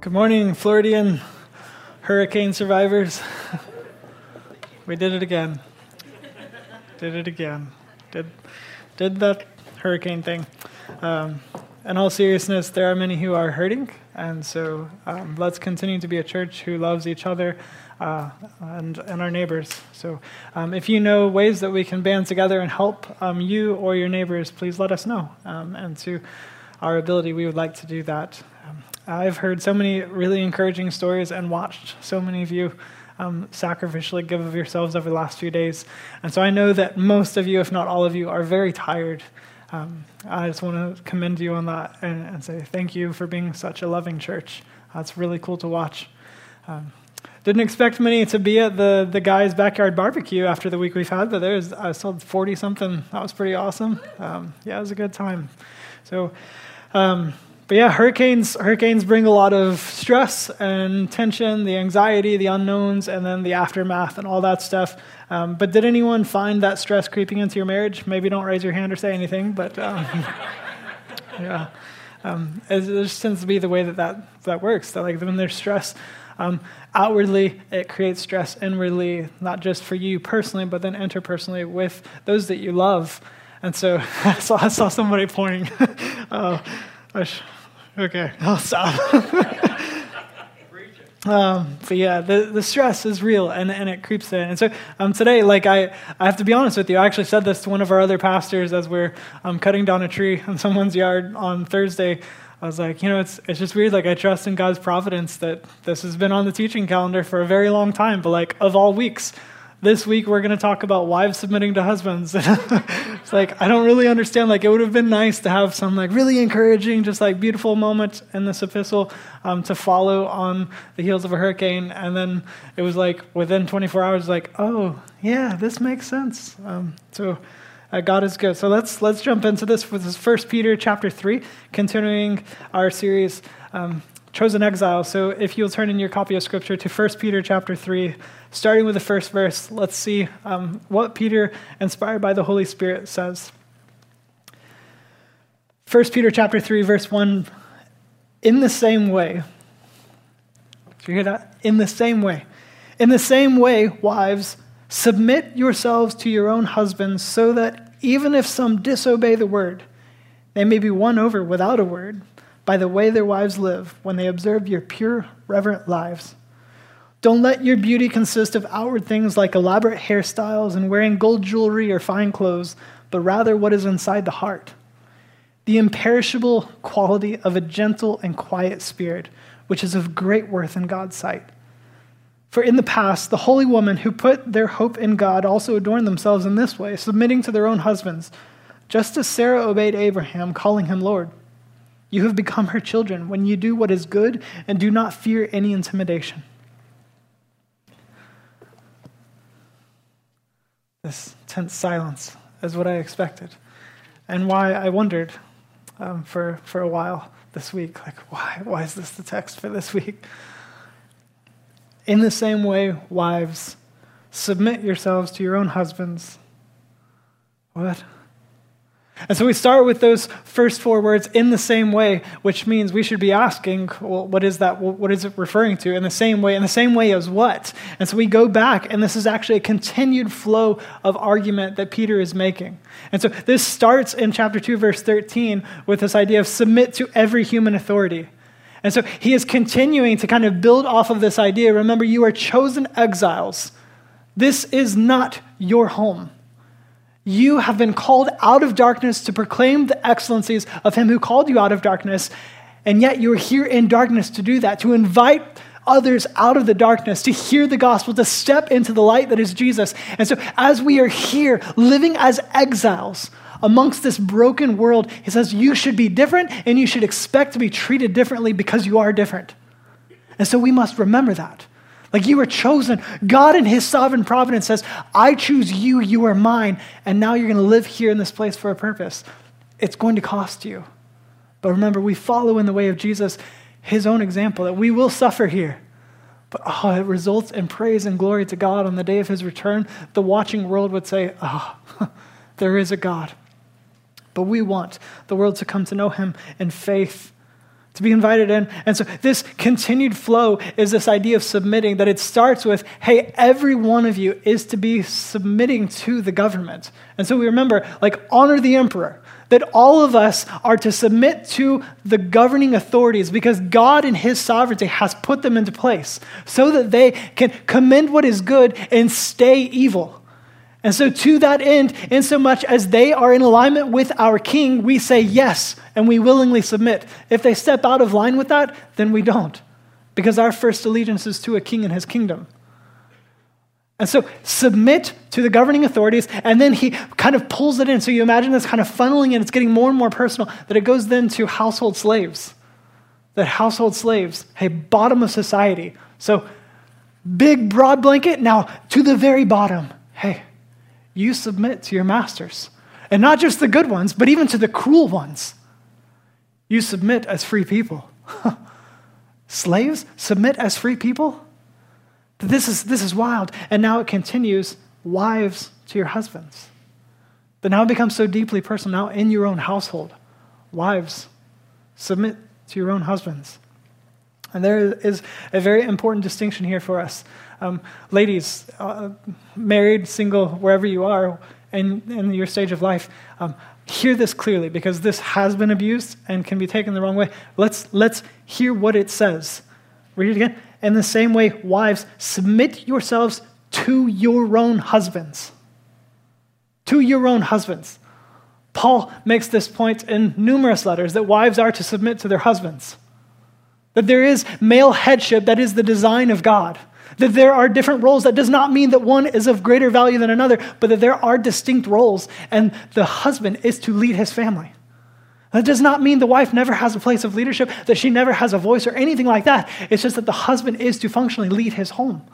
Good morning, Floridian hurricane survivors. We did it again. Did that hurricane thing. In all seriousness, there are many who are hurting, and so let's continue to be a church who loves each other and our neighbors. So if you know ways that we can band together and help you or your neighbors, please let us know. And to our ability, we would like to do that. I've heard so many really encouraging stories and watched so many of you sacrificially give of yourselves over the last few days. And so I know that most of you, if not all of you, are very tired. I just want to commend you on that and say thank you for being such a loving church. It's really cool to watch. Didn't expect many to be at the guys' backyard barbecue after the week we've had, but I saw 40-something. That was pretty awesome. Yeah, it was a good time. So, but yeah, hurricanes bring a lot of stress and tension, the anxiety, the unknowns, and then the aftermath and all that stuff. But did anyone find that stress creeping into your marriage? Maybe don't raise your hand or say anything, but yeah. It just tends to be the way that works. That like when there's stress, outwardly it creates stress inwardly, not just for you personally, but then interpersonally with those that you love. And so I saw somebody pointing. Okay, I'll stop. But yeah, the stress is real and it creeps in. And so today, like I have to be honest with you, I actually said this to one of our other pastors as we're cutting down a tree in someone's yard on Thursday. I was like, it's just weird. Like I trust in God's providence that this has been on the teaching calendar for a very long time. But like of all weeks, this week we're going to talk about wives submitting to husbands. It's like, I don't really understand. Like, it would have been nice to have some like really encouraging, just like beautiful moment in this epistle to follow on the heels of a hurricane. And then it was like within 24 hours, like, oh yeah, this makes sense. So God is good. So let's jump into this with this 1 Peter chapter 3, continuing our series, Chosen Exile. So if you'll turn in your copy of Scripture to 1 Peter chapter 3, starting with the first verse, let's see what Peter, inspired by the Holy Spirit, says. 1 Peter chapter 3, verse 1, in the same way. Did you hear that? In the same way. In the same way, wives, submit yourselves to your own husbands, so that even if some disobey the word, they may be won over without a word by the way their wives live when they observe your pure, reverent lives. Don't let your beauty consist of outward things like elaborate hairstyles and wearing gold jewelry or fine clothes, but rather what is inside the heart, the imperishable quality of a gentle and quiet spirit, which is of great worth in God's sight. For in the past, the holy women who put their hope in God also adorned themselves in this way, submitting to their own husbands, just as Sarah obeyed Abraham, calling him Lord. You have become her children when you do what is good and do not fear any intimidation. This tense silence is what I expected, and why I wondered for a while this week, like why is this the text for this week? In the same way, wives, submit yourselves to your own husbands. What? And so we start with those first four words, in the same way, which means we should be asking, well, what is that? What is it referring to? In the same way as what? And so we go back, and this is actually a continued flow of argument that Peter is making. And so this starts in chapter 2, verse 13, with this idea of submit to every human authority. And so he is continuing to kind of build off of this idea. Remember, you are chosen exiles. This is not your home. You have been called out of darkness to proclaim the excellencies of him who called you out of darkness, and yet you are here in darkness to do that, to invite others out of the darkness, to hear the gospel, to step into the light that is Jesus. And so as we are here living as exiles amongst this broken world, he says you should be different and you should expect to be treated differently because you are different. And so we must remember that. Like you were chosen. God in his sovereign providence says, I choose you, you are mine, and now you're going to live here in this place for a purpose. It's going to cost you. But remember, we follow in the way of Jesus, his own example, that we will suffer here. But it results in praise and glory to God on the day of his return. The watching world would say, there is a God. But we want the world to come to know him in faith to be invited in. And so this continued flow is this idea of submitting, that it starts with, hey, every one of you is to be submitting to the government. And so we remember, like, honor the emperor, that all of us are to submit to the governing authorities because God in his sovereignty has put them into place so that they can commend what is good and stay evil. And so to that end, in so much as they are in alignment with our king, we say yes, and we willingly submit. If they step out of line with that, then we don't, because our first allegiance is to a king and his kingdom. And so submit to the governing authorities, and then he kind of pulls it in. So you imagine this kind of funneling in, it's getting more and more personal, that it goes then to household slaves. That household slaves, hey, bottom of society. So big, broad blanket, now to the very bottom, hey, you submit to your masters. And not just the good ones, but even to the cruel ones. You submit as free people. Slaves, submit as free people? This is wild. And now it continues, wives to your husbands. But now it becomes so deeply personal. Now in your own household, wives, submit to your own husbands. And there is a very important distinction here for us. Ladies, married, single, wherever you are in your stage of life, hear this clearly because this has been abused and can be taken the wrong way. Let's hear what it says. Read it again. In the same way, wives, submit yourselves to your own husbands. To your own husbands. Paul makes this point in numerous letters that wives are to submit to their husbands. That there is male headship that is the design of God. That there are different roles. That does not mean that one is of greater value than another, but that there are distinct roles, and the husband is to lead his family. That does not mean the wife never has a place of leadership, that she never has a voice or anything like that. It's just that the husband is to functionally lead his home.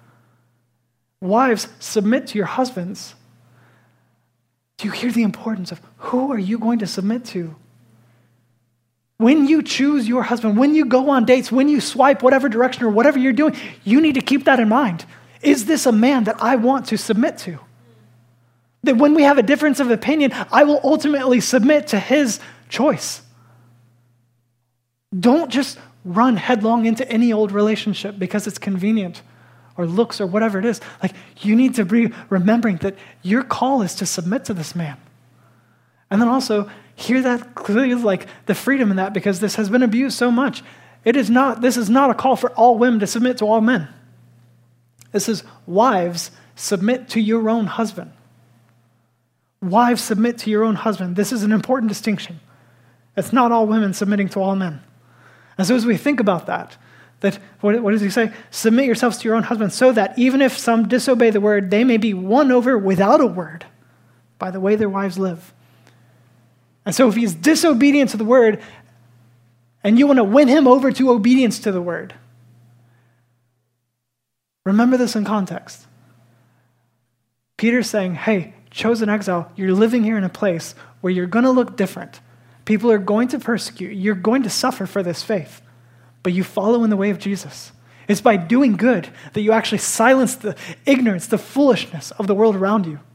Wives, submit to your husbands. Do you hear the importance of who are you going to submit to? When you choose your husband, when you go on dates, when you swipe whatever direction or whatever you're doing, you need to keep that in mind. Is this a man that I want to submit to? That when we have a difference of opinion, I will ultimately submit to his choice. Don't just run headlong into any old relationship because it's convenient or looks or whatever it is. Like, you need to be remembering that your call is to submit to this man. And then also, hear that clearly, like the freedom in that, because this has been abused so much. This is not a call for all women to submit to all men. This is wives, submit to your own husband. Wives, submit to your own husband. This is an important distinction. It's not all women submitting to all men. And so as we think about that what does he say? Submit yourselves to your own husband so that even if some disobey the word, they may be won over without a word by the way their wives live. And so if he's disobedient to the word and you want to win him over to obedience to the word, remember this in context. Peter's saying, hey, chosen exile, you're living here in a place where you're going to look different. People are going to persecute you. You're going to suffer for this faith. But you follow in the way of Jesus. It's by doing good that you actually silence the ignorance, the foolishness of the world around you.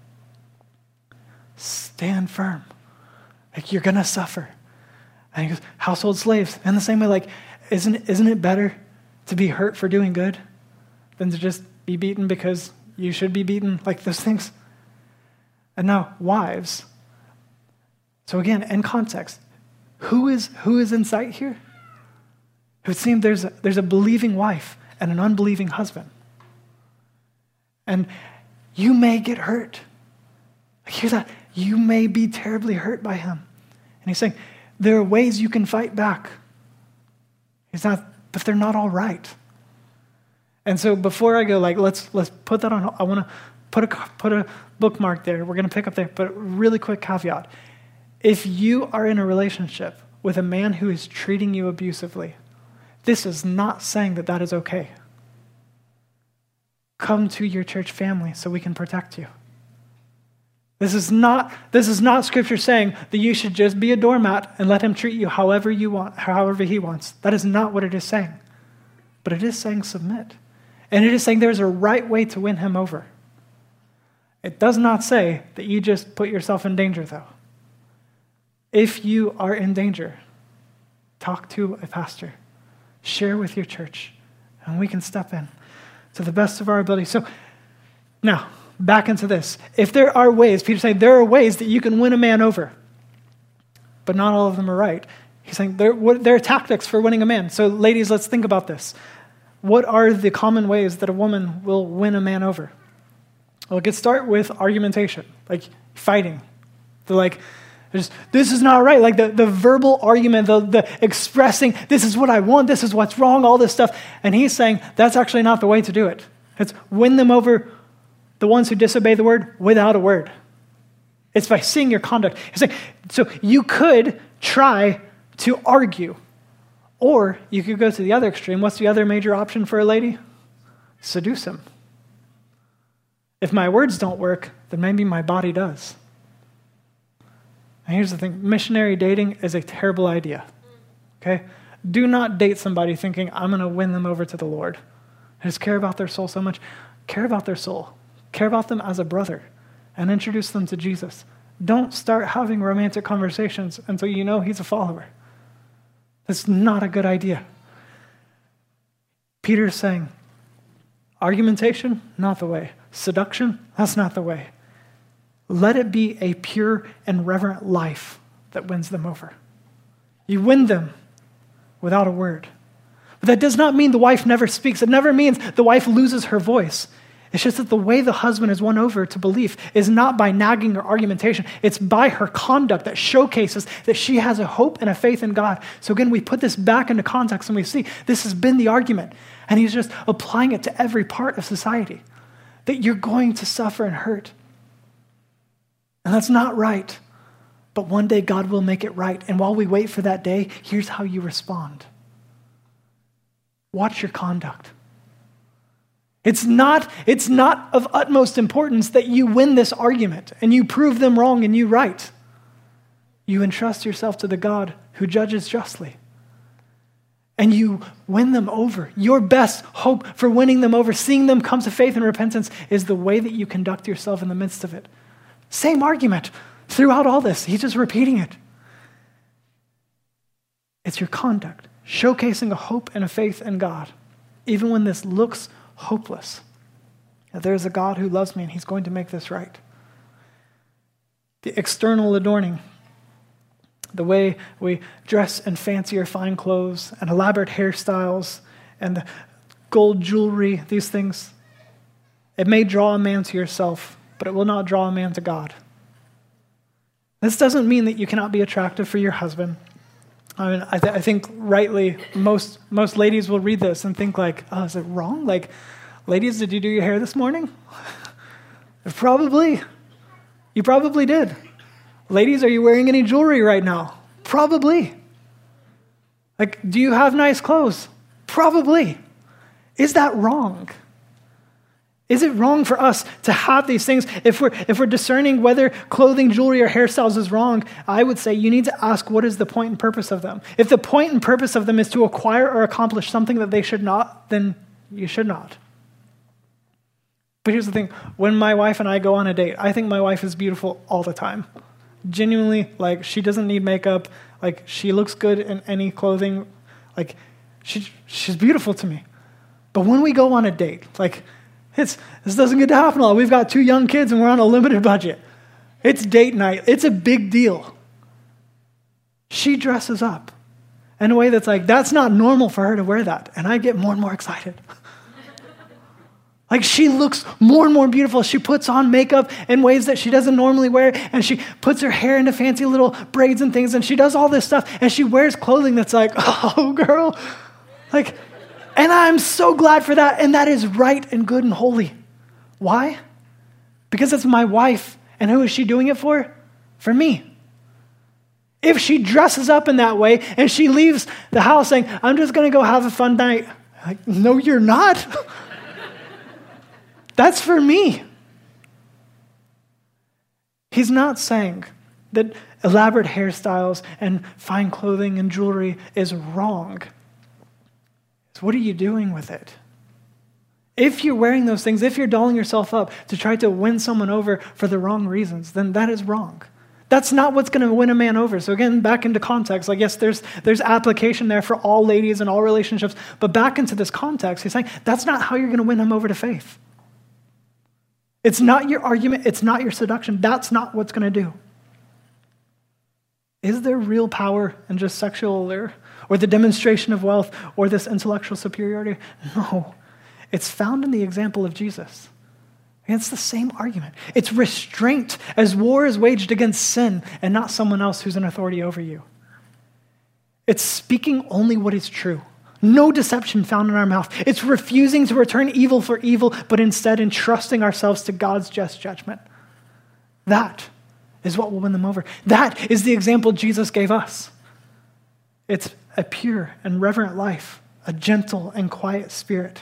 Stand firm. Like, you're going to suffer. And he goes, household slaves. In the same way, like, isn't it better to be hurt for doing good than to just be beaten because you should be beaten? Like, those things. And now, wives. So again, in context, who is in sight here? It would seem there's a believing wife and an unbelieving husband. And you may get hurt. Like, hear that. You may be terribly hurt by him. And he's saying, there are ways you can fight back. But they're not all right. And so before I go, like, let's put that on. I want to put a bookmark there. We're going to pick up there. But really quick caveat. If you are in a relationship with a man who is treating you abusively, this is not saying that that is okay. Come to your church family so we can protect you. This is not Scripture saying that you should just be a doormat and let him treat you however you want, however he wants. That is not what it is saying. But it is saying submit. And it is saying there's a right way to win him over. It does not say that you just put yourself in danger, though. If you are in danger, talk to a pastor. Share with your church. And we can step in to the best of our ability. So now, back into this. If there are ways, Peter's saying there are ways that you can win a man over, but not all of them are right. He's saying there are tactics for winning a man. So ladies, let's think about this. What are the common ways that a woman will win a man over? Well, it could start with argumentation, like fighting. They're like, this is not right. Like the verbal argument, the expressing, this is what I want, this is what's wrong, all this stuff. And he's saying that's actually not the way to do it. It's win them over, the ones who disobey the word, without a word. It's by seeing your conduct. He's saying, so you could try to argue, or you could go to the other extreme. What's the other major option for a lady? Seduce him. If my words don't work, then maybe my body does. And here's the thing, missionary dating is a terrible idea, okay? Do not date somebody thinking, I'm going to win them over to the Lord. I just care about their soul so much. Care about their soul. Care about them as a brother and introduce them to Jesus. Don't start having romantic conversations until you know he's a follower. That's not a good idea. Peter's saying, argumentation, not the way. Seduction, that's not the way. Let it be a pure and reverent life that wins them over. You win them without a word. But that does not mean the wife never speaks. It never means the wife loses her voice. It's just that the way the husband is won over to belief is not by nagging or argumentation. It's by her conduct that showcases that she has a hope and a faith in God. So again, we put this back into context and we see this has been the argument. And he's just applying it to every part of society. That you're going to suffer and hurt. And that's not right. But one day God will make it right. And while we wait for that day, here's how you respond. Watch your conduct. It's not of utmost importance that you win this argument and you prove them wrong and you right. You entrust yourself to the God who judges justly. And you win them over. Your best hope for winning them over, seeing them come to faith and repentance, is the way that you conduct yourself in the midst of it. Same argument throughout all this. He's just repeating it. It's your conduct, showcasing a hope and a faith in God, even when this looks hopeless. That there is a God who loves me and he's going to make this right. The external adorning, the way we dress in fancy or fine clothes and elaborate hairstyles and the gold jewelry, these things, it may draw a man to yourself, but it will not draw a man to God. This doesn't mean that you cannot be attractive for your husband. I mean, I think rightly, most ladies will read this and think like, oh, is it wrong? Like, ladies, did you do your hair this morning? Probably. You probably did. Ladies, are you wearing any jewelry right now? Probably. Like, do you have nice clothes? Probably. Is that wrong? Is it wrong for us to have these things? If we're discerning whether clothing, jewelry, or hairstyles is wrong, I would say you need to ask what is the point and purpose of them. If the point and purpose of them is to acquire or accomplish something that they should not, then you should not. But here's the thing. When my wife and I go on a date, I think my wife is beautiful all the time. Genuinely, like, she doesn't need makeup. Like, she looks good in any clothing. Like, she's beautiful to me. But when we go on a date, like, this doesn't get to happen a lot. We've got 2 young kids and we're on a limited budget. It's date night. It's a big deal. She dresses up in a way that's like, that's not normal for her to wear that. And I get more and more excited. Like, she looks more and more beautiful. She puts on makeup in ways that she doesn't normally wear, and she puts her hair into fancy little braids and things, and she does all this stuff, and she wears clothing that's like, oh, girl. Like, and I'm so glad for that, and that is right and good and holy. Why? Because it's my wife, and who is she doing it for? For me. If she dresses up in that way, and she leaves the house saying, I'm just going to go have a fun night. Like, no, you're not. That's for me. He's not saying that elaborate hairstyles and fine clothing and jewelry is wrong. It's what are you doing with it? If you're wearing those things, if you're dolling yourself up to try to win someone over for the wrong reasons, then that is wrong. That's not what's going to win a man over. So again, back into context, yes, there's application there for all ladies and all relationships, but back into this context, he's saying that's not how you're going to win him over to faith. It's not your argument. It's not your seduction. That's not what's going to do. Is there real power in just sexual allure or the demonstration of wealth or this intellectual superiority? No. It's found in the example of Jesus. It's the same argument. It's restraint as war is waged against sin and not someone else who's in authority over you. It's speaking only what is true. No deception found in our mouth. It's refusing to return evil for evil, but instead entrusting ourselves to God's just judgment. That is what will win them over. That is the example Jesus gave us. It's a pure and reverent life, a gentle and quiet spirit.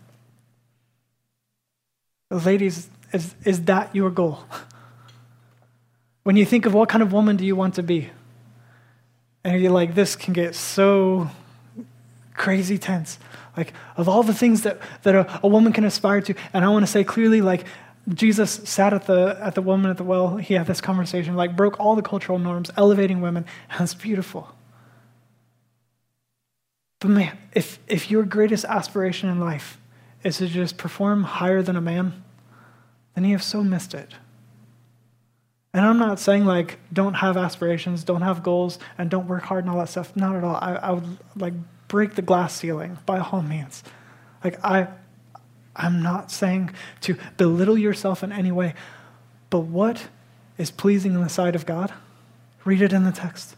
Ladies, is that your goal? When you think of what kind of woman do you want to be, and you're like, this can get so crazy tense. Of all the things that a woman can aspire to, and I want to say clearly, Jesus sat at the woman at the well, he had this conversation, broke all the cultural norms, elevating women, and it's beautiful. But man, if your greatest aspiration in life is to just perform higher than a man, then you have so missed it. And I'm not saying don't have aspirations, don't have goals, and don't work hard and all that stuff. Not at all. I would break the glass ceiling by all means. I'm not saying to belittle yourself in any way, but what is pleasing in the sight of God? Read it in the text.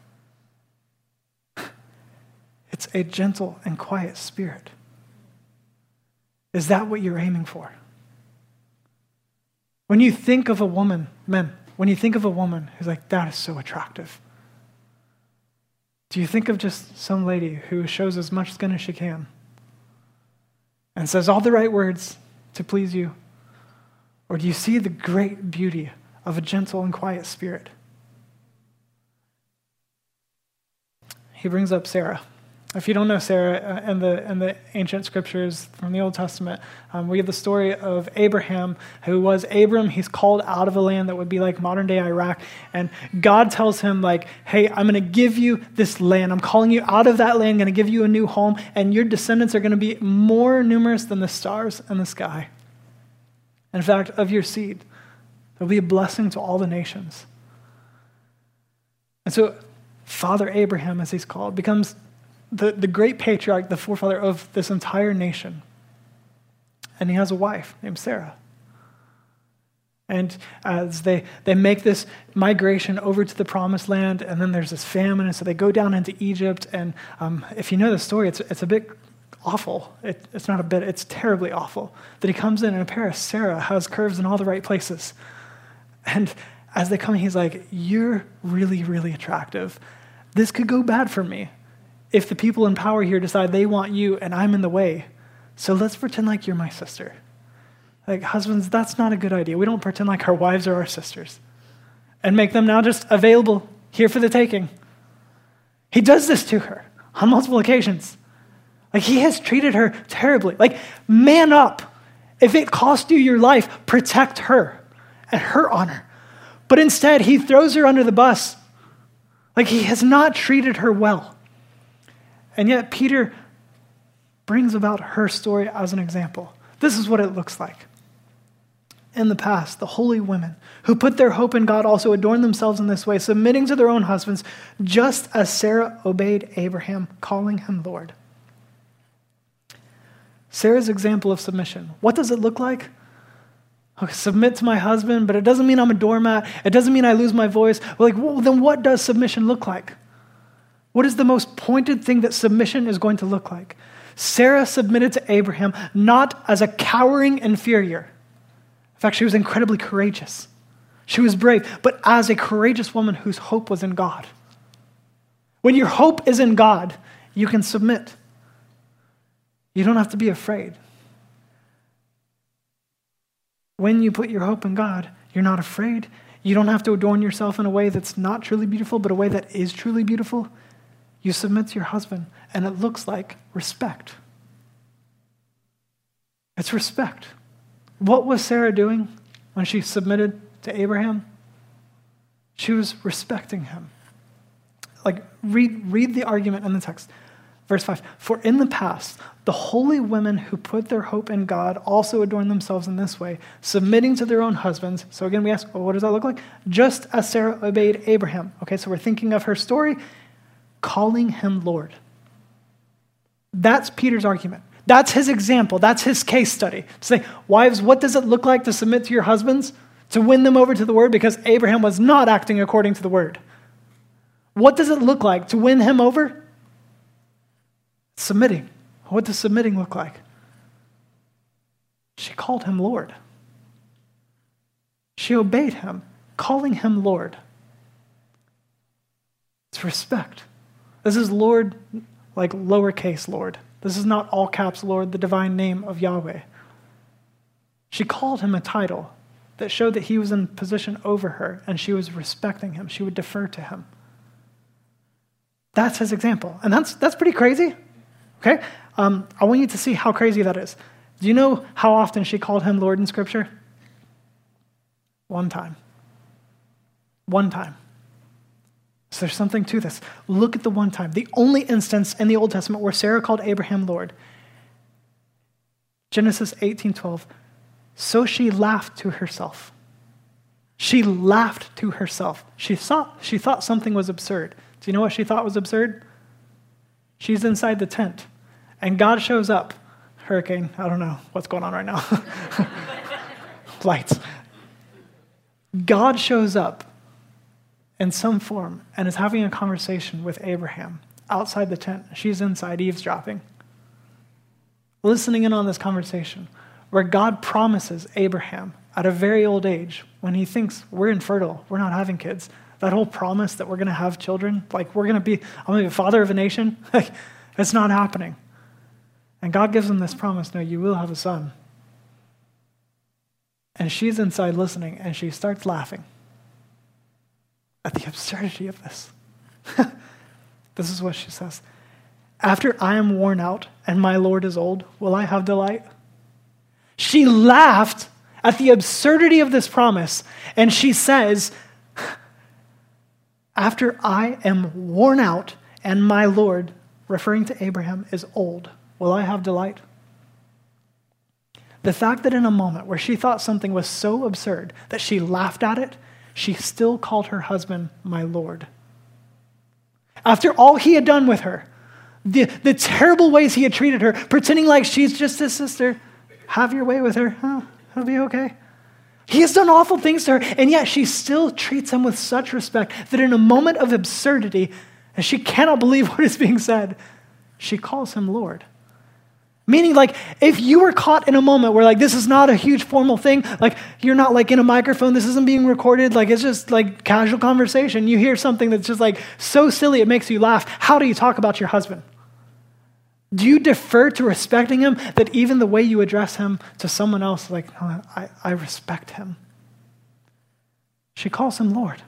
It's a gentle and quiet spirit. Is that what you're aiming for? When you think of a woman, men, when you think of a woman who's that is so attractive, do you think of just some lady who shows as much skin as she can and says all the right words to please you? Or do you see the great beauty of a gentle and quiet spirit? He brings up Sarah. If you don't know Sarah, in the ancient scriptures from the Old Testament, we have the story of Abraham, who was Abram. He's called out of a land that would be like modern-day Iraq, and God tells him, hey, I'm going to give you this land. I'm calling you out of that land, I'm going to give you a new home, and your descendants are going to be more numerous than the stars in the sky. In fact, of your seed, there'll be a blessing to all the nations. And so Father Abraham, as he's called, becomes the great patriarch, the forefather of this entire nation. And he has a wife named Sarah. And as they make this migration over to the promised land, and then there's this famine, and so they go down into Egypt. And if you know the story, it's a bit awful. It's not a bit, it's terribly awful. That he comes in and a pair of Sarah has curves in all the right places. And as they come in, he's like, you're really, really attractive. This could go bad for me if the people in power here decide they want you and I'm in the way. So let's pretend like you're my sister. Husbands, that's not a good idea. We don't pretend like our wives are our sisters and make them now just available here for the taking. He does this to her on multiple occasions. He has treated her terribly. Man up. If it cost you your life, protect her and her honor. But instead, he throws her under the bus. He has not treated her well. And yet Peter brings about her story as an example. This is what it looks like. In the past, the holy women who put their hope in God also adorned themselves in this way, submitting to their own husbands, just as Sarah obeyed Abraham, calling him Lord. Sarah's example of submission. What does it look like? Okay, submit to my husband, but it doesn't mean I'm a doormat. It doesn't mean I lose my voice. Well, then what does submission look like? What is the most pointed thing that submission is going to look like? Sarah submitted to Abraham not as a cowering inferior. In fact, she was incredibly courageous. She was brave, but as a courageous woman whose hope was in God. When your hope is in God, you can submit. You don't have to be afraid. When you put your hope in God, you're not afraid. You don't have to adorn yourself in a way that's not truly beautiful, but a way that is truly beautiful. You submit to your husband, and it looks like respect. It's respect. What was Sarah doing when she submitted to Abraham? She was respecting him. Like, read the argument in the text. Verse 5, for in the past, the holy women who put their hope in God also adorn themselves in this way, submitting to their own husbands. So again, we ask, well, what does that look like? Just as Sarah obeyed Abraham. Okay, so we're thinking of her story, calling him Lord. That's Peter's argument. That's his example. That's his case study. To say, wives, what does it look like to submit to your husbands? To win them over to the word, because Abraham was not acting according to the word. What does it look like to win him over? Submitting. What does submitting look like? She called him Lord. She obeyed him, calling him Lord. It's respect. This is Lord, like lowercase Lord. This is not all caps Lord, the divine name of Yahweh. She called him a title that showed that he was in position over her, and she was respecting him. She would defer to him. That's his example. And that's pretty crazy. Okay? I want you to see how crazy that is. Do you know how often she called him Lord in Scripture? One time. One time. So there's something to this. Look at the one time. The only instance in the Old Testament where Sarah called Abraham Lord. Genesis 18:12. So she laughed to herself. She laughed to herself. She thought something was absurd. Do you know what she thought was absurd? She's inside the tent, and God shows up. Hurricane, I don't know what's going on right now. Lights. God shows up in some form and is having a conversation with Abraham outside the tent. She's inside eavesdropping, listening in on this conversation where God promises Abraham at a very old age, when he thinks we're infertile, we're not having kids, that whole promise that we're going to have children, like I'm going to be a father of a nation, like it's not happening. And God gives him this promise, no, you will have a son. And she's inside listening, and she starts laughing at the absurdity of this. This is what she says. After I am worn out and my Lord is old, will I have delight? She laughed at the absurdity of this promise, and she says, after I am worn out and my Lord, referring to Abraham, is old, will I have delight? The fact that in a moment where she thought something was so absurd that she laughed at it, she still called her husband my Lord. After all he had done with her, the terrible ways he had treated her, pretending like she's just his sister, have your way with her, it'll be okay. He has done awful things to her, and yet she still treats him with such respect that in a moment of absurdity, and she cannot believe what is being said, she calls him Lord. Meaning, like, if you were caught in a moment where, like, this is not a huge formal thing, like, you're not, like, in a microphone, this isn't being recorded, like, it's just, like, casual conversation. You hear something that's just, like, so silly it makes you laugh. How do you talk about your husband? Do you defer to respecting him that even the way you address him to someone else, like, oh, I respect him? She calls him Lord.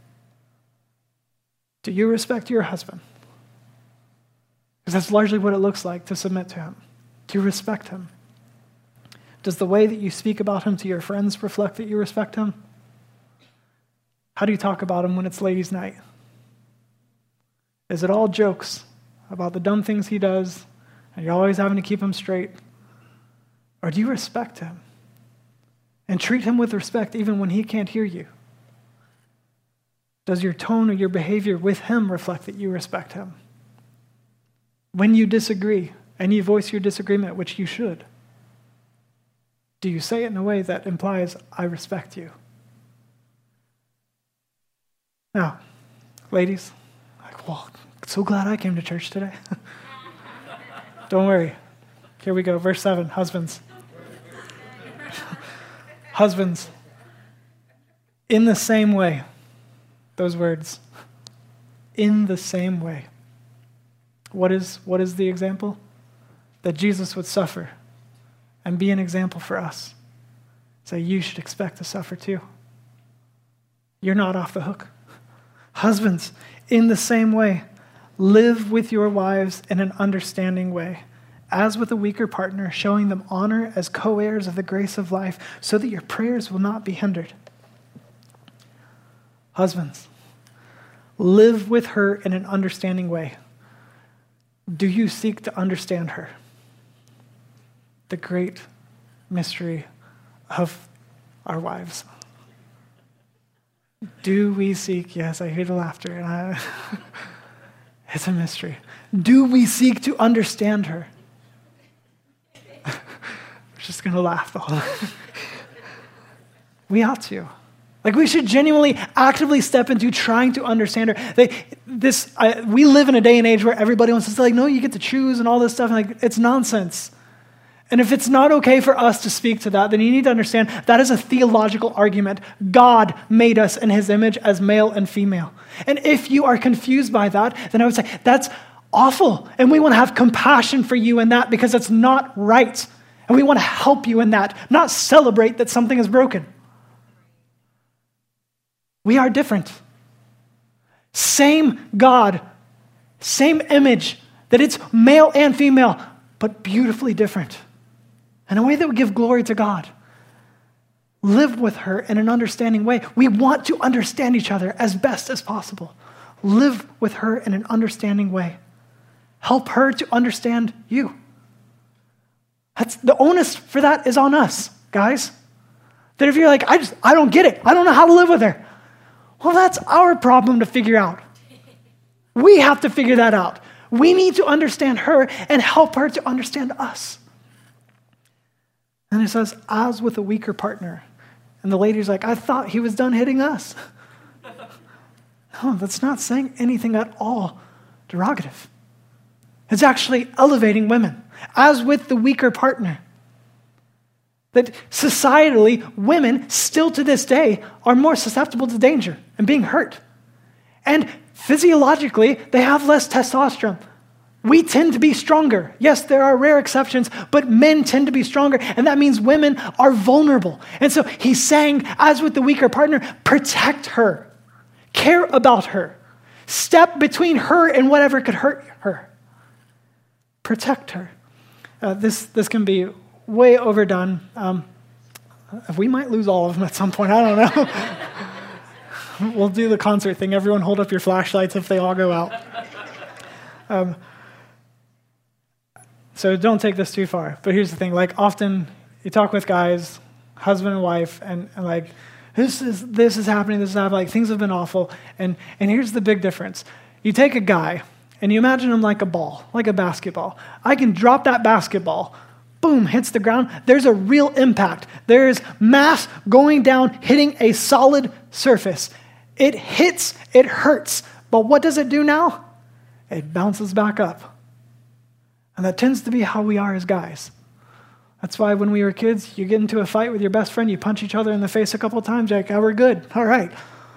Do you respect your husband? Because that's largely what it looks like to submit to him. Do you respect him? Does the way that you speak about him to your friends reflect that you respect him? How do you talk about him when it's ladies' night? Is it all jokes about the dumb things he does, and you're always having to keep him straight? Or do you respect him and treat him with respect even when he can't hear you? Does your tone or your behavior with him reflect that you respect him? When you disagree and you voice your disagreement, which you should, do you say it in a way that implies, I respect you? Now, ladies, well, so glad I came to church today. Don't worry. Here we go. Verse 7, husbands. Husbands, in the same way, those words, in the same way. What is the example? That Jesus would suffer and be an example for us. So you should expect to suffer too. You're not off the hook. Husbands, in the same way, live with your wives in an understanding way, as with a weaker partner, showing them honor as co-heirs of the grace of life, so that your prayers will not be hindered. Husbands, live with her in an understanding way. Do you seek to understand her? The great mystery of our wives. Do we seek? Yes, I hear the laughter, and it's a mystery. Do we seek to understand her? We're just going to laugh the whole time. We ought to. Like, we should genuinely, actively step into trying to understand her. We live in a day and age where everybody wants to say, like, no, you get to choose and all this stuff. And like, it's nonsense. And if it's not okay for us to speak to that, then you need to understand that is a theological argument. God made us in his image as male and female. And if you are confused by that, then I would say that's awful. And we want to have compassion for you in that because it's not right. And we want to help you in that, not celebrate that something is broken. We are different. Same God, same image, that it's male and female, but beautifully different. In a way that would give glory to God. Live with her in an understanding way. We want to understand each other as best as possible. Live with her in an understanding way. Help her to understand you. The onus for that is on us, guys. That if you're like, I don't get it. I don't know how to live with her. Well, that's our problem to figure out. We have to figure that out. We need to understand her and help her to understand us. And it says, as with a weaker partner. And the lady's like, I thought he was done hitting us. No, that's not saying anything at all derogative. It's actually elevating women. As with the weaker partner. That societally, women still to this day are more susceptible to danger and being hurt. And physiologically, they have less testosterone. We tend to be stronger. Yes, there are rare exceptions, but men tend to be stronger, and that means women are vulnerable. And so he's saying, as with the weaker partner, protect her. Care about her. Step between her and whatever could hurt her. Protect her. This can be way overdone. We might lose all of them at some point. I don't know. We'll do the concert thing. Everyone hold up your flashlights if they all go out. So don't take this too far. But here's the thing. Like, often you talk with guys, husband and wife, and like, this is happening. Like, things have been awful. And here's the big difference. You take a guy, and you imagine him like a ball, like a basketball. I can drop that basketball. Boom, hits the ground. There's a real impact. There's mass going down, hitting a solid surface. It hits, it hurts. But what does it do now? It bounces back up. And that tends to be how we are as guys. That's why when we were kids, you get into a fight with your best friend, you punch each other in the face a couple of times, you're like, oh, we're good. All right.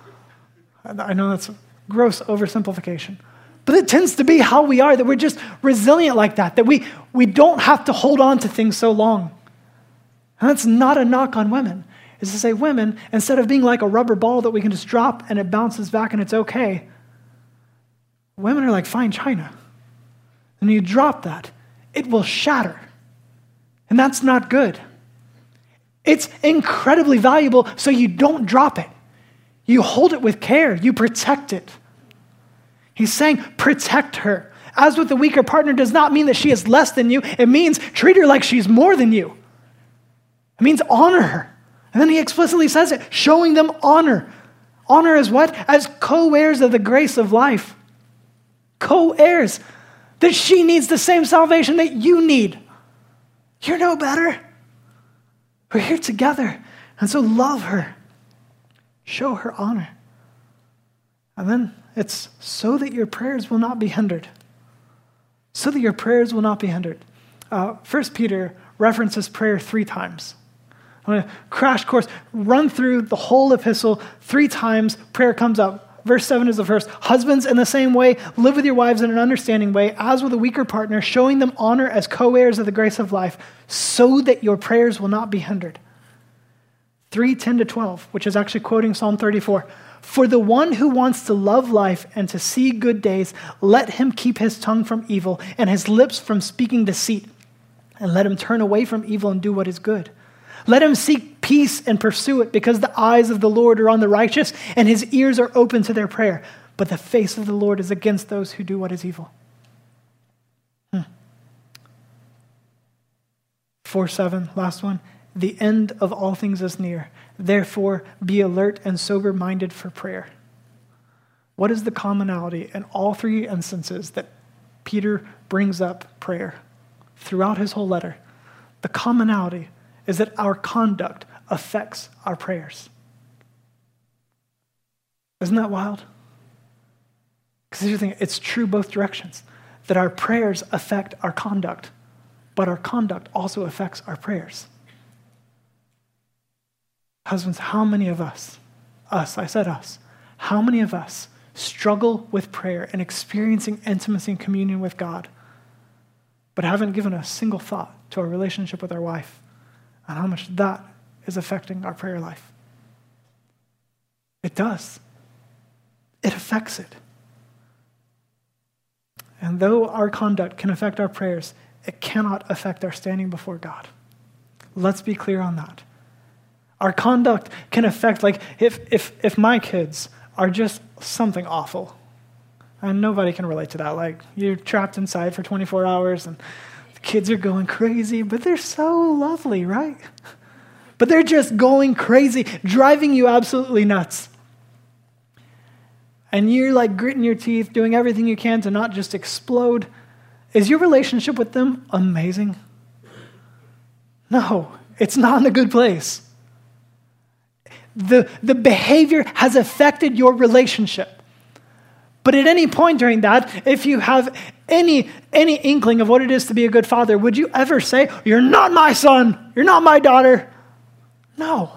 I know that's a gross oversimplification. But it tends to be how we are, that we're just resilient like that we don't have to hold on to things so long. And that's not a knock on women. It's to say women, instead of being like a rubber ball that we can just drop and it bounces back and it's okay, women are like fine china. And you drop that, it will shatter. And that's not good. It's incredibly valuable, so you don't drop it. You hold it with care. You protect it. He's saying, protect her. As with the weaker partner does not mean that she is less than you. It means treat her like she's more than you. It means honor her. And then he explicitly says it, showing them honor. Honor as what? As co-heirs of the grace of life. Co-heirs. That she needs the same salvation that you need. You're no better. We're here together. And so love her. Show her honor. And then it's so that your prayers will not be hindered. So that your prayers will not be hindered. 1 Peter references prayer 3 times. I'm going to crash course, run through the whole epistle 3 times. Prayer comes up. Verse 7 is the first. Husbands, in the same way, live with your wives in an understanding way, as with a weaker partner, showing them honor as co-heirs of the grace of life, so that your prayers will not be hindered. 3:10-12, which is actually quoting Psalm 34. For the one who wants to love life and to see good days, let him keep his tongue from evil and his lips from speaking deceit, and let him turn away from evil and do what is good. Let him seek peace and pursue it, because the eyes of the Lord are on the righteous and his ears are open to their prayer. But the face of the Lord is against those who do what is evil. 4:7, last one. The end of all things is near. Therefore, be alert and sober-minded for prayer. What is the commonality in all three instances that Peter brings up prayer throughout his whole letter? The commonality is that our conduct affects our prayers. Isn't that wild? Because here's the thing, it's true both directions, that our prayers affect our conduct, but our conduct also affects our prayers. Husbands, how many of us, I said us, how many of us struggle with prayer and experiencing intimacy and communion with God, but haven't given a single thought to our relationship with our wife and how much that is affecting our prayer life? It does. It affects it. And though our conduct can affect our prayers, it cannot affect our standing before God. Let's be clear on that. Our conduct can affect, like, if my kids are just something awful, and nobody can relate to that, like, you're trapped inside for 24 hours, and the kids are going crazy, but they're so lovely, right? But they're just going crazy, driving you absolutely nuts. And you're like gritting your teeth, doing everything you can to not just explode. Is your relationship with them amazing? No, it's not in a good place. The behavior has affected your relationship. But at any point during that, if you have any inkling of what it is to be a good father, would you ever say, "You're not my son, you're not my daughter"? No.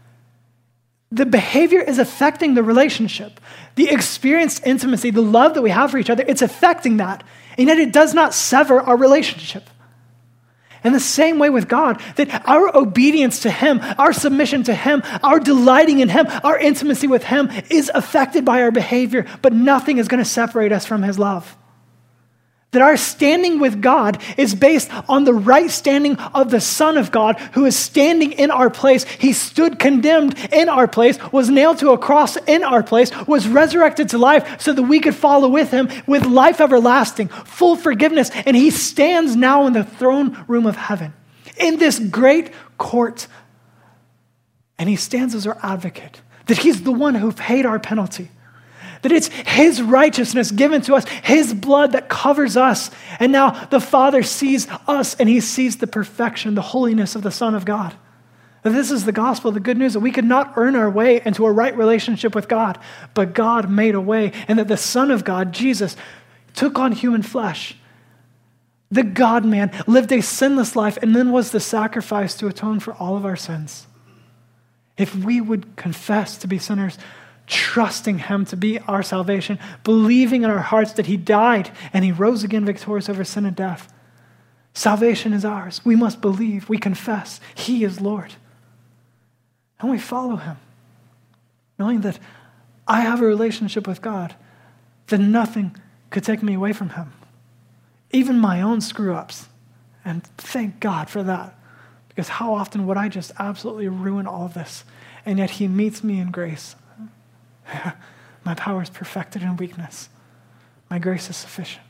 The behavior is affecting the relationship. The experienced intimacy, the love that we have for each other, it's affecting that. And yet it does not sever our relationship. In the same way with God, that our obedience to him, our submission to him, our delighting in him, our intimacy with him is affected by our behavior, but nothing is going to separate us from his love. That our standing with God is based on the right standing of the Son of God, who is standing in our place. He stood condemned in our place, was nailed to a cross in our place, was resurrected to life so that we could follow with him with life everlasting, full forgiveness. And he stands now in the throne room of heaven, in this great court. And he stands as our advocate, that he's the one who paid our penalty. That it's his righteousness given to us, his blood that covers us. And now the Father sees us and he sees the perfection, the holiness of the Son of God. And this is the gospel, the good news, that we could not earn our way into a right relationship with God, but God made a way, and that the Son of God, Jesus, took on human flesh. The God-man lived a sinless life and then was the sacrifice to atone for all of our sins. If we would confess to be sinners, trusting him to be our salvation, believing in our hearts that he died and he rose again victorious over sin and death, salvation is ours. We must believe, we confess, he is Lord. And we follow him, knowing that I have a relationship with God, that nothing could take me away from him. Even my own screw-ups. And thank God for that. Because how often would I just absolutely ruin all of this? And yet he meets me in grace. My power is perfected in weakness. My grace is sufficient.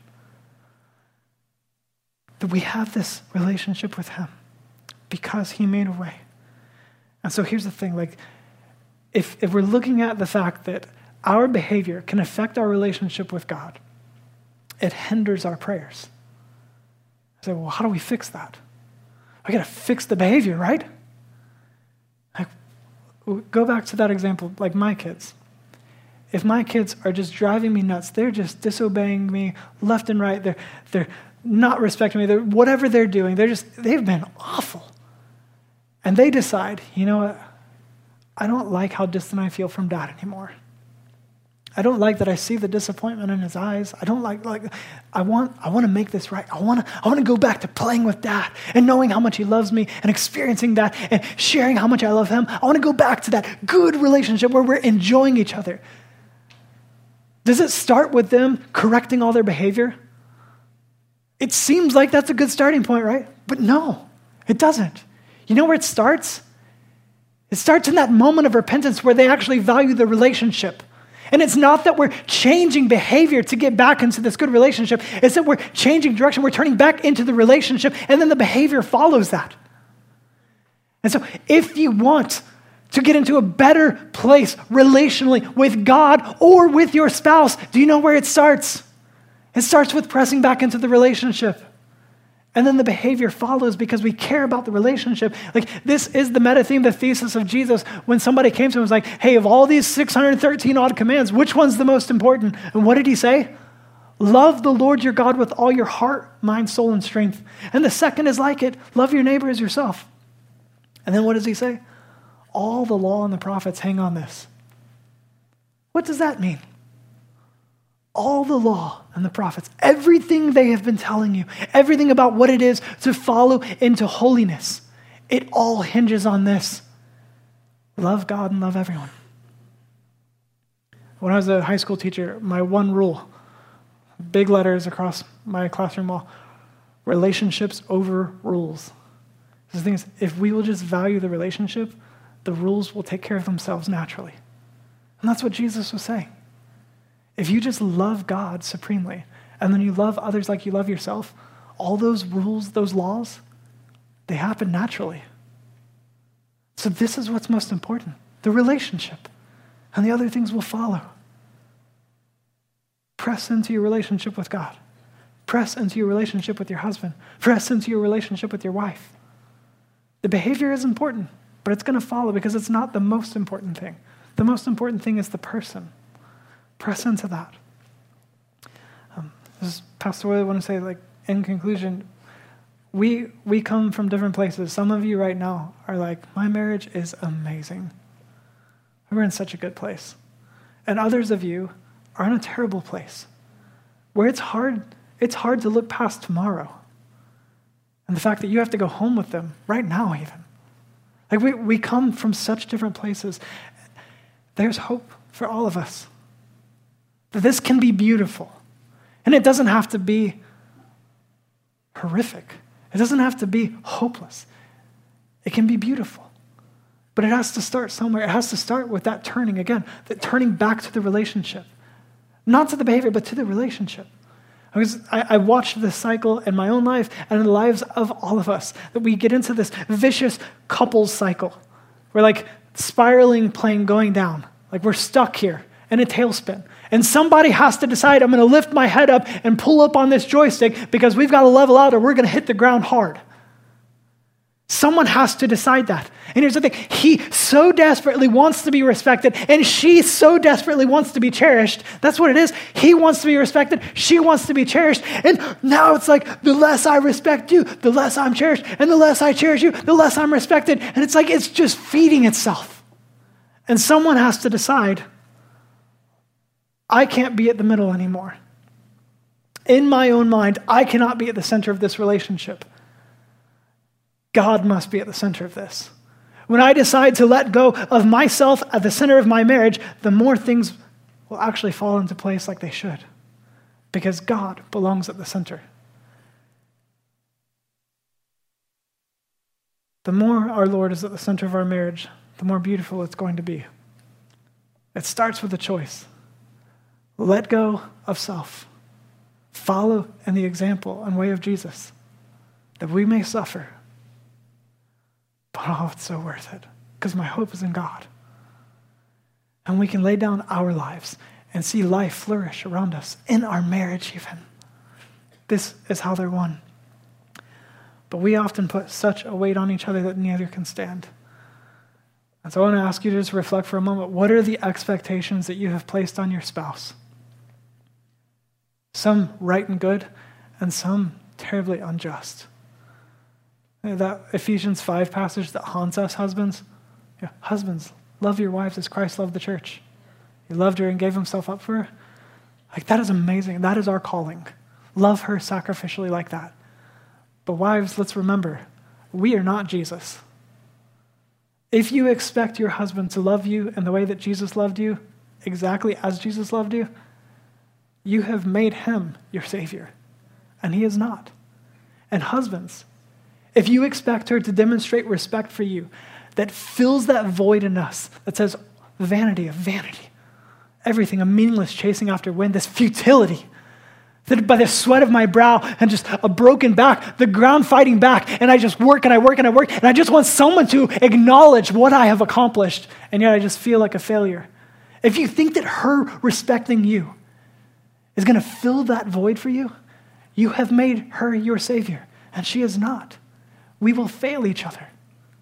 That we have this relationship with him because he made a way. And so here's the thing, like, if we're looking at the fact that our behavior can affect our relationship with God, it hinders our prayers. I say, well, how do we fix that? I got to fix the behavior, right? Like, go back to that example, like my kids. If my kids are just driving me nuts, they're just disobeying me left and right, they're not respecting me, whatever they're doing, they've been awful. And they decide, you know what, I don't like how distant I feel from Dad anymore. I don't like that I see the disappointment in his eyes. I don't like I want to make this right. I want to go back to playing with Dad and knowing how much he loves me and experiencing that and sharing how much I love him. I want to go back to that good relationship where we're enjoying each other. Does it start with them correcting all their behavior? It seems like that's a good starting point, right? But no, it doesn't. You know where it starts? It starts in that moment of repentance where they actually value the relationship. And it's not that we're changing behavior to get back into this good relationship. It's that we're changing direction. We're turning back into the relationship, and then the behavior follows that. And so if you want to get into a better place relationally with God or with your spouse, do you know where it starts? It starts with pressing back into the relationship. And then the behavior follows because we care about the relationship. Like, this is the meta theme, the thesis of Jesus. When somebody came to him and was like, hey, of all these 613 odd commands, which one's the most important? And what did he say? Love the Lord your God with all your heart, mind, soul, and strength. And the second is like it. Love your neighbor as yourself. And then what does he say? All the law and the prophets hang on this. What does that mean? All the law and the prophets, everything they have been telling you, everything about what it is to follow into holiness, it all hinges on this. Love God and love everyone. When I was a high school teacher, my one rule, big letters across my classroom wall, relationships over rules. The thing is, if we will just value the relationship, the rules will take care of themselves naturally. And that's what Jesus was saying. If you just love God supremely, and then you love others like you love yourself, all those rules, those laws, they happen naturally. So this is what's most important, the relationship. And the other things will follow. Press into your relationship with God. Press into your relationship with your husband. Press into your relationship with your wife. The behavior is important, but it's going to follow because it's not the most important thing. The most important thing is the person. Press into that. This is pastorally, I want to say, like, in conclusion, we come from different places. Some of you right now are like, my marriage is amazing. We're in such a good place. And others of you are in a terrible place where it's hard to look past tomorrow. And the fact that you have to go home with them right now even. Like, we come from such different places. There's hope for all of us. That this can be beautiful. And it doesn't have to be horrific. It doesn't have to be hopeless. It can be beautiful. But it has to start somewhere. It has to start with that turning again, that turning back to the relationship. Not to the behavior, but to the relationship. Because I watched this cycle in my own life and in the lives of all of us, that we get into this vicious couples cycle. We're like spiraling plane going down. Like, we're stuck here in a tailspin. And somebody has to decide, I'm going to lift my head up and pull up on this joystick because we've got to level out or we're going to hit the ground hard. Someone has to decide that. And here's the thing. He so desperately wants to be respected, and she so desperately wants to be cherished. That's what it is. He wants to be respected. She wants to be cherished. And now it's like, the less I respect you, the less I'm cherished. And the less I cherish you, the less I'm respected. And it's like, it's just feeding itself. And someone has to decide, I can't be at the middle anymore. In my own mind, I cannot be at the center of this relationship. God must be at the center of this. When I decide to let go of myself at the center of my marriage, the more things will actually fall into place like they should. Because God belongs at the center. The more our Lord is at the center of our marriage, the more beautiful it's going to be. It starts with a choice. Let go of self. Follow in the example and way of Jesus, that we may suffer. But oh, it's so worth it, because my hope is in God. And we can lay down our lives and see life flourish around us, in our marriage even. This is how they're won. But we often put such a weight on each other that neither can stand. And so I want to ask you to just reflect for a moment. What are the expectations that you have placed on your spouse? Some right and good, and some terribly unjust. That Ephesians 5 passage that haunts us husbands. Yeah, husbands, love your wives as Christ loved the church. He loved her and gave himself up for her. Like, that is amazing. That is our calling. Love her sacrificially like that. But wives, let's remember, we are not Jesus. If you expect your husband to love you in the way that Jesus loved you, exactly as Jesus loved you, you have made him your Savior, and he is not. And husbands, if you expect her to demonstrate respect for you, that fills that void in us that says, vanity of vanity, everything a meaningless chasing after wind, this futility, that by the sweat of my brow and just a broken back, the ground fighting back, and I just work and I work and I work, and I just want someone to acknowledge what I have accomplished, and yet I just feel like a failure. If you think that her respecting you is going to fill that void for you, you have made her your savior, and she is not. We will fail each other.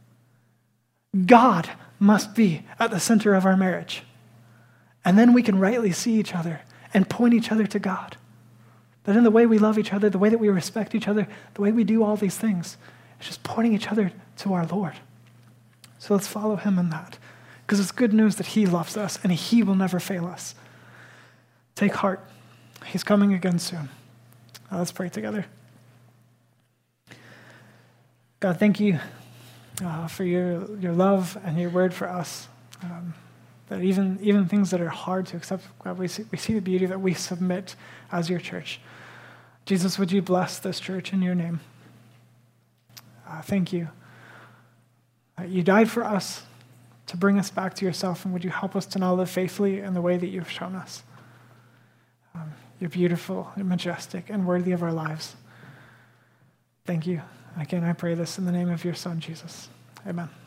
God must be at the center of our marriage. And then we can rightly see each other and point each other to God. That in the way we love each other, the way that we respect each other, the way we do all these things, it's just pointing each other to our Lord. So let's follow him in that. Because it's good news that he loves us and he will never fail us. Take heart. He's coming again soon. Let's pray together. God, thank you for your love and your word for us. That even things that are hard to accept, God, we see the beauty that we submit as your church. Jesus, would you bless this church in your name? Thank you. You died for us to bring us back to yourself, and would you help us to now live faithfully in the way that you've shown us? You're beautiful, you're majestic, and worthy of our lives. Thank you. Again, I pray this in the name of your Son, Jesus. Amen.